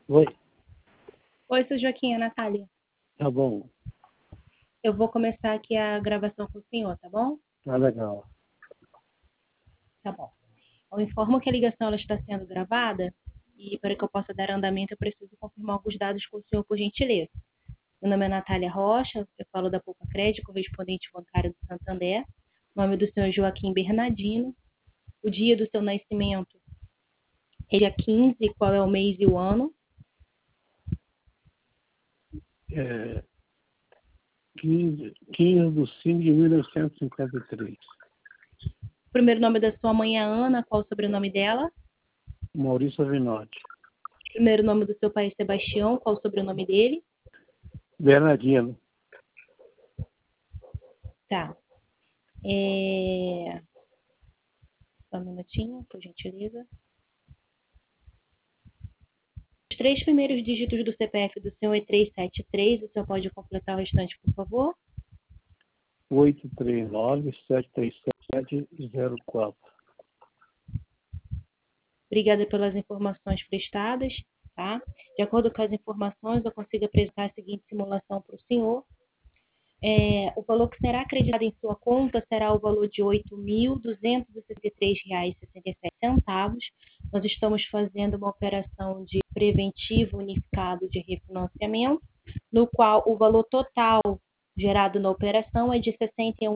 Oi, Oi, sou Joaquim, a Natália. tá bom, Eu vou começar aqui a gravação com o senhor, tá bom? tá legal. Tá bom. Eu informo que a ligação ela está sendo gravada e para que eu possa dar andamento eu preciso confirmar alguns dados com o senhor, por gentileza. Meu nome é Natália Rocha, eu falo da Poupa Crédito, correspondente bancário do Santander. O nome do senhor é Joaquim Bernardino. O dia do seu nascimento é dia 15, qual é o mês e o ano? É, 15 de 5 de 1953. O primeiro nome da sua mãe é Ana, qual o sobrenome dela? Maurício Avinotti. O primeiro nome do seu pai é Sebastião, qual o sobrenome dele? Bernardino. Tá. Só um minutinho, por gentileza. Os três primeiros dígitos do CPF do senhor é 373. O senhor pode completar o restante, por favor? 839-737-04. Obrigada pelas informações prestadas, tá? De acordo com as informações, eu consigo apresentar a seguinte simulação para o senhor. O valor que será acreditado em sua conta será o valor de R$ 8.263,67. Nós estamos fazendo uma operação de preventivo unificado de refinanciamento, no qual o valor total gerado na operação é de R$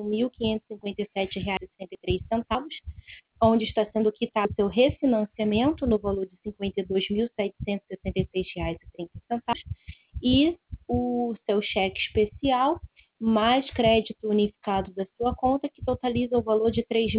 61.557,63, onde está sendo quitado seu refinanciamento no valor de R$ 52.766,30 e o seu cheque especial mais crédito unificado da sua conta, que totaliza o valor de R$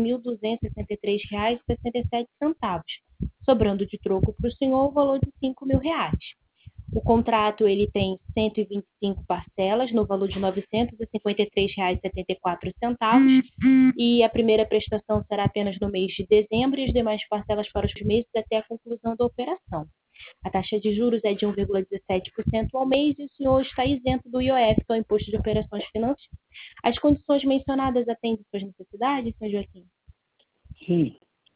3.263,67, sobrando de troco para o senhor o valor de R$ 5.000. O contrato ele tem 125 parcelas no valor de R$ 953,74 e a primeira prestação será apenas no mês de dezembro e as demais parcelas para os meses até a conclusão da operação. A taxa de juros é de 1,17% ao mês e o senhor está isento do IOF, que é o Imposto de Operações Financeiras. As condições mencionadas atendem suas necessidades, senhor Joaquim? Sim,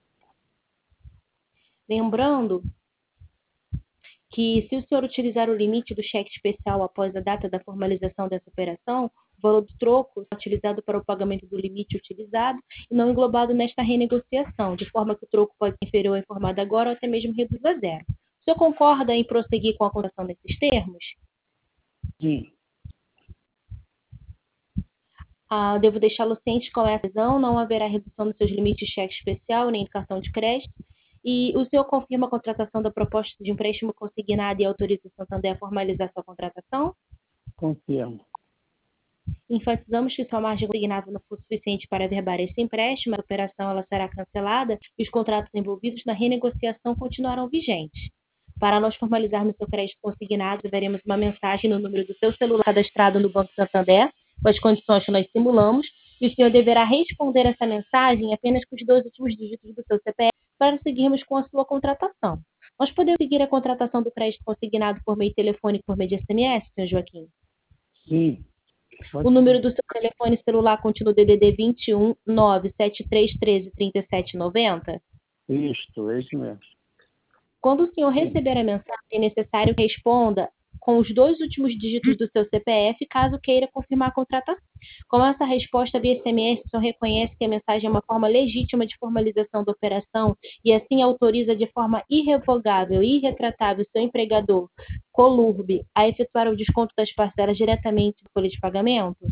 Lembrando que se o senhor utilizar o limite do cheque especial após a data da formalização dessa operação, o valor do troco é utilizado para o pagamento do limite utilizado e não englobado nesta renegociação, de forma que o troco pode ser inferior ao informado agora ou até mesmo reduzido a zero. O senhor concorda em prosseguir com a contação desses termos? sim. Devo deixá-lo ciente com a razão, não haverá redução nos seus limites de cheque especial nem de cartão de crédito. E o senhor confirma a contratação da proposta de empréstimo consignado e autoriza o Santander a formalizar sua contratação? Confirmo. Enfatizamos que sua margem consignada não for suficiente para averbar esse empréstimo, a operação ela será cancelada e os contratos envolvidos na renegociação continuarão vigentes. Para nós formalizarmos seu crédito consignado, veremos uma mensagem no número do seu celular cadastrado no Banco Santander, com as condições que nós simulamos, e o senhor deverá responder essa mensagem apenas com os 2 últimos dígitos do seu CPF para seguirmos com a sua contratação. Nós podemos seguir a contratação do crédito consignado por meio telefônico por meio de SMS, senhor Joaquim? Sim. O número do seu telefone celular continua o DDD 21 97313 3790? Isto, é isso mesmo. Quando o senhor Sim. receber a mensagem, é necessário que responda com os 2 últimos dígitos do seu CPF, caso queira confirmar a contratação. Com essa resposta via SMS, o senhor reconhece que a mensagem é uma forma legítima de formalização da operação e assim autoriza de forma irrevogável e irretratável o seu empregador, Colurb, a efetuar o desconto das parcelas diretamente do folha de pagamento?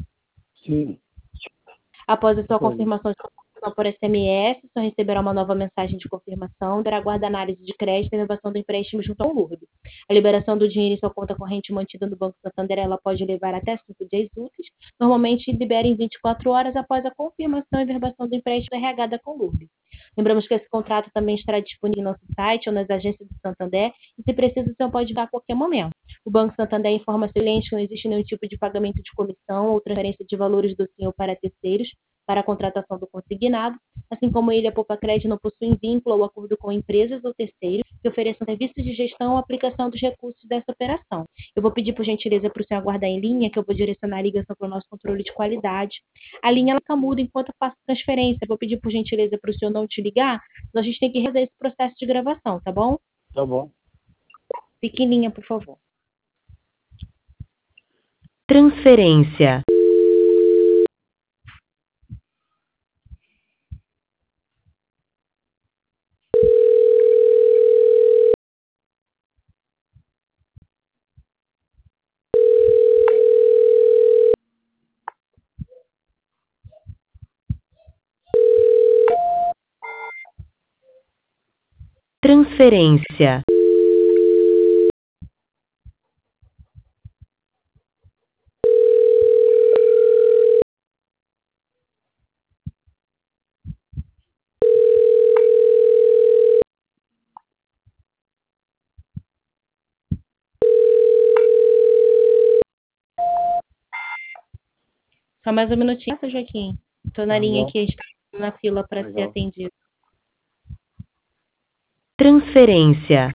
Sim. Após a sua Sim. confirmação de confirmação por SMS, o senhor receberá uma nova mensagem de confirmação, dará guarda análise de crédito e renovação do empréstimo junto ao LURB. A liberação do dinheiro em sua conta corrente mantida no Banco Santander, ela pode levar até 5 dias úteis. Normalmente, libera em 24 horas após a confirmação e verbação do empréstimo RH da Conlurb. Lembramos que esse contrato também estará disponível no nosso site ou nas agências do Santander e, se preciso, o senhor pode dar a qualquer momento. O Banco Santander informa ao cliente que não existe nenhum tipo de pagamento de comissão ou transferência de valores do senhor para terceiros para a contratação do consignado, assim como ele, a Poupa Crédito, não possuem vínculo ou acordo com empresas ou terceiros que ofereçam serviços de gestão ou aplicação dos recursos dessa operação. Eu vou pedir, por gentileza, para o senhor aguardar em linha, que eu vou direcionar a ligação para o nosso controle de qualidade. A linha ela fica muda enquanto eu faço transferência. Eu vou pedir, por gentileza, para o senhor não te ligar, senão a gente tem que resolver esse processo de gravação, tá bom? Tá bom. Fique em linha, por favor. Transferência. Transferência. Só mais um minutinho, seu Joaquim. Estou na Tá linha bom. aqui, está na fila para ser Legal. atendido. Transferência.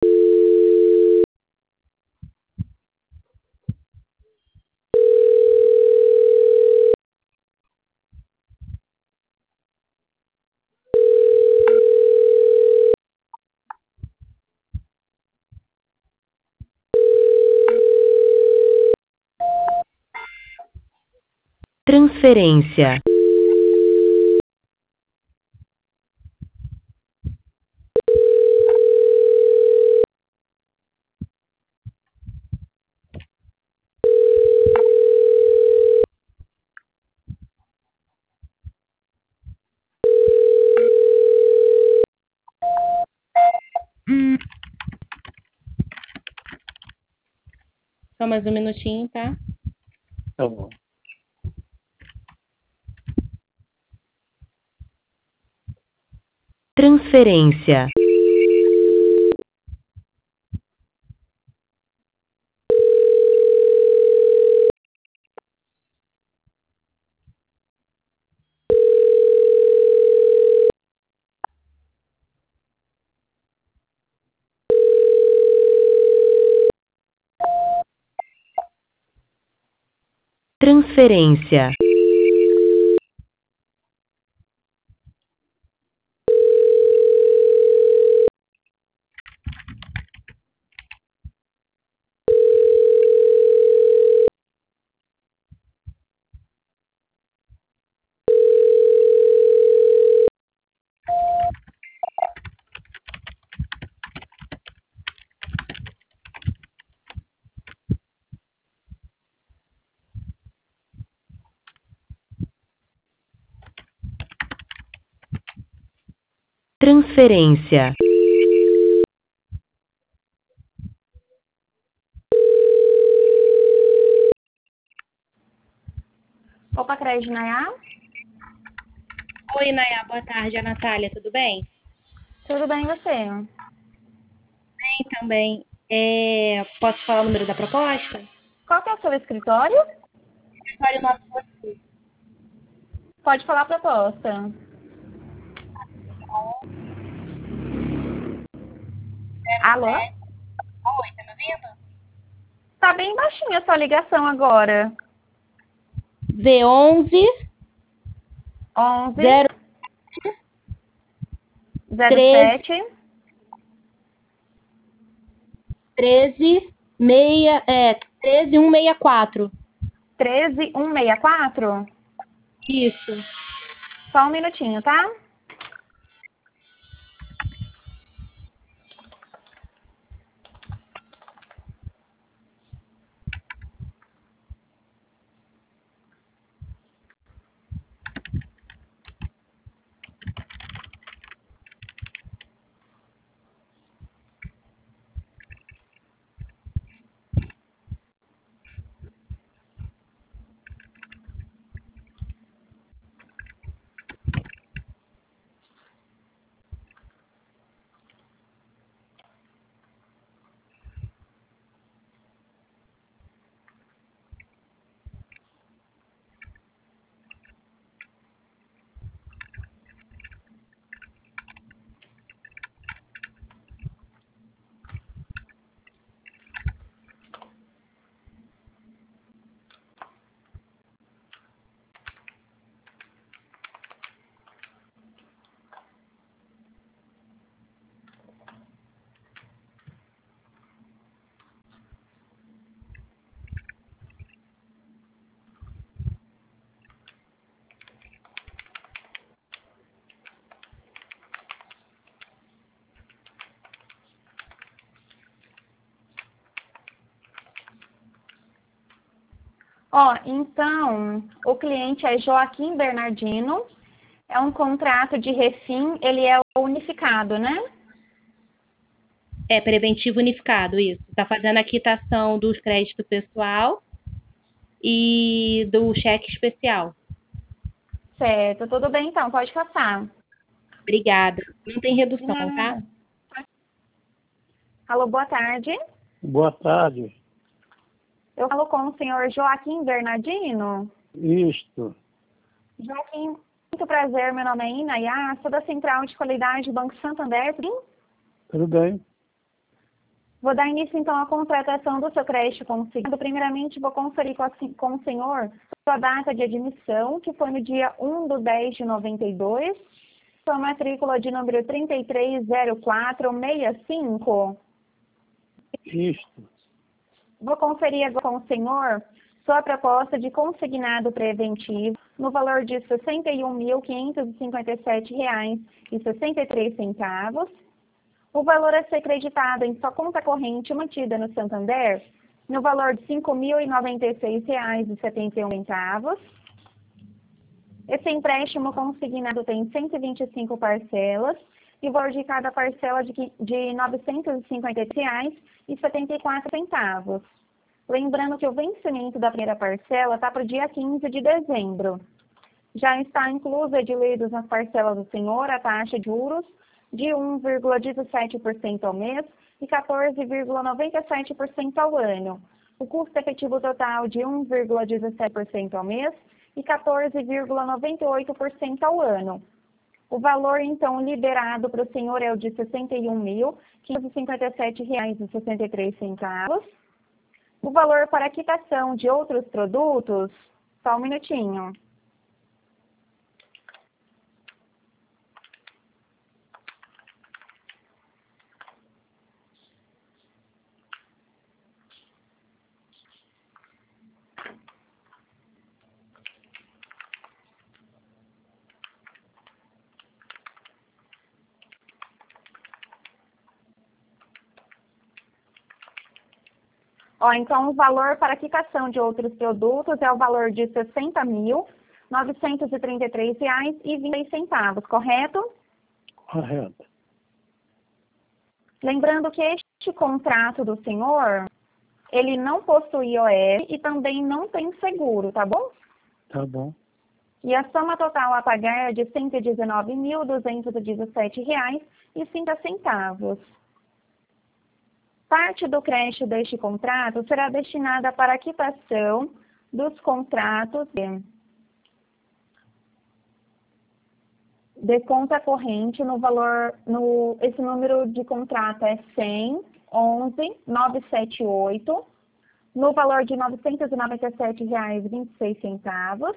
Transferência. Só mais um minutinho, tá? Tá bom. Transferência. Transferência. Transferência. Opa, Crédito Nayá? Oi, Nayá, boa tarde. É a Natália, tudo bem? Tudo bem, e você? Bem, também. Posso falar o número da proposta? Qual que é o seu escritório? Escolhe o nome de você. Pode falar a proposta. Alô? Oi, tá me ouvindo? Tá bem baixinha a sua ligação agora. V11 11 0 07 13 164. 13164. Isso. Só um minutinho, tá? Ó, então, o cliente é Joaquim Bernardino, é um contrato de refim, ele é unificado, né? É preventivo unificado, isso. Está fazendo a quitação dos créditos pessoal e do cheque especial. Certo, tudo bem então, pode passar. Obrigada. Não tem De redução, tá? nada. Alô, boa tarde. Boa tarde. Eu falo com o senhor Joaquim Bernardino. Isto. Joaquim, muito prazer, meu nome é Inayá, sou da Central de Qualidade do Banco Santander. Sim? Tudo bem? Vou dar início, então, à contratação do seu crédito consignado. Primeiramente, vou conferir com o senhor sua data de admissão, que foi no dia 1/10/92, sua matrícula de número 330465. Isto. Vou conferir agora com o senhor sua proposta de consignado preventivo no valor de R$ 61.557,63. O valor a ser creditado em sua conta corrente mantida no Santander no valor de R$ 5.096,71. Esse empréstimo consignado tem 125 parcelas e o valor de cada parcela de R$ 950,74. Lembrando que o vencimento da primeira parcela está para o dia 15 de dezembro. Já está inclusa de lidos nas parcelas do senhor a taxa de juros de 1,17% ao mês e 14,97% ao ano. O custo efetivo total de 1,17% ao mês e 14,98% ao ano. O valor, então, liberado para o senhor é o de R$ 61.557,63. O valor para a quitação de outros produtos, só um minutinho. Ó, então, o valor para a quitação de outros produtos é o valor de R$ 60.933,26, correto? Correto. Lembrando que este contrato do senhor, ele não possui IOF e também não tem seguro, tá bom? Tá bom. E a soma total a pagar é de R$ 119.217,50. Parte do crédito deste contrato será destinada para a quitação dos contratos de conta corrente no valor, esse número de contrato é 100.11.978, no valor de R$ 997,26.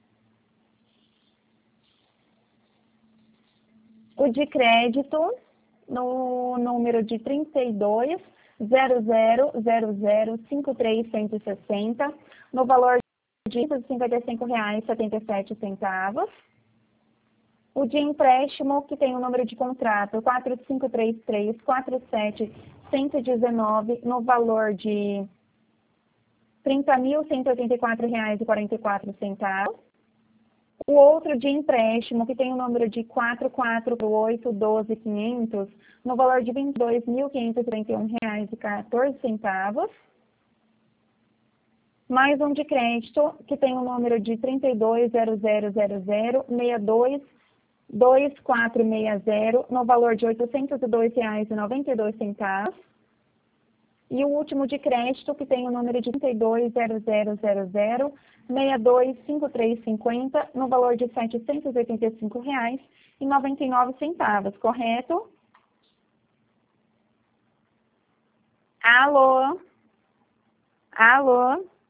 O de crédito no número de 32.000053.160, no valor de R$ 55,77. O de empréstimo, que tem o número de contrato 45334719, no valor de R$ 30.184,44. O outro de empréstimo, que tem o número de 448112.500, no valor de R$ 22.531,14. Mais um de crédito, que tem o número de 32.0000.622460, no valor de R$ 802,92. E o último de crédito, que tem o número de 32.0000.625350, no valor de R$ 785,99, correto? Alô? Alô?